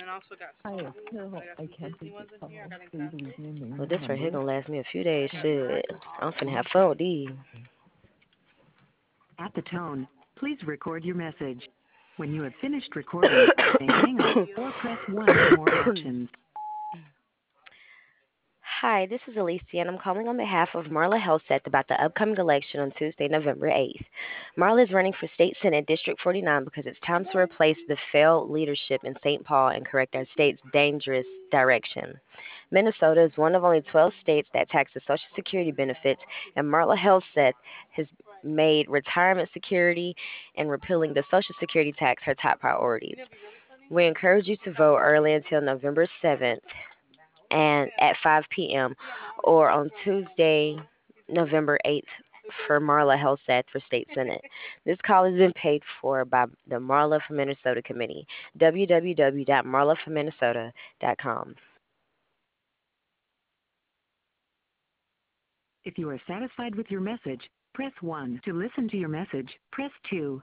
Hi, Carol. I can't take your call. Please leave me a name Well, and a this right here number. gonna last me a few days. Thanks. Shit, I'm finna have Bye. fun with these. At the tone, please record your message. When you have finished recording, you may hang up or press 1 for more options. Hi, this is Alicia, and I'm calling on behalf of Marla Helseth about the upcoming election on Tuesday, November 8th. Marla is running for State Senate District 49 because it's time to replace the failed leadership in St. Paul and correct our state's dangerous direction. Minnesota is one of only 12 states that taxes Social Security benefits, and Marla Helseth has made retirement security and repealing the Social Security tax her top priorities. We encourage you to vote early until November 7th and at 5 p.m. or on Tuesday, November 8th for Marla Helseth for State Senate. This call has been paid for by the Marla for Minnesota Committee, www.marlaforminnesota.com. If you are satisfied with your message, press 1. To listen to your message, press 2.